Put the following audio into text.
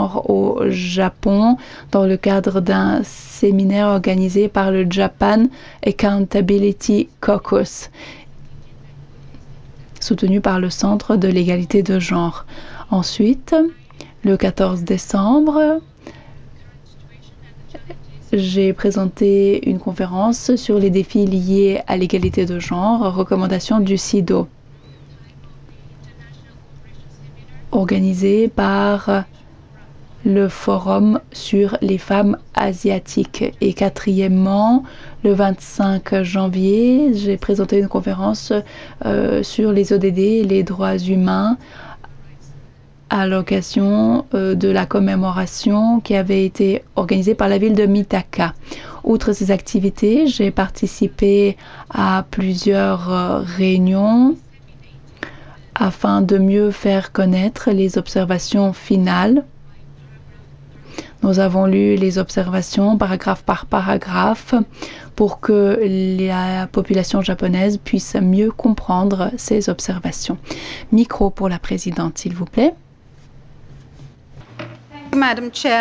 genre au Japon dans le cadre d'un séminaire organisé par le Japan Accountability Caucus, soutenu par le Centre de l'égalité de genre. Ensuite, le 14 décembre, j'ai présenté une conférence sur les défis liés à l'égalité de genre, recommandations du CIDO, organisée par le Forum sur les femmes asiatiques. Et quatrièmement, le 25 janvier, j'ai présenté une conférence sur les ODD et les droits humains à l'occasion de la commémoration qui avait été organisée par la ville de Mitaka. Outre ces activités, j'ai participé à plusieurs réunions afin de mieux faire connaître les observations finales. Nous avons lu les observations paragraphe par paragraphe pour que la population japonaise puisse mieux comprendre ces observations. Micro pour la présidente, s'il vous plaît. Madam Chair.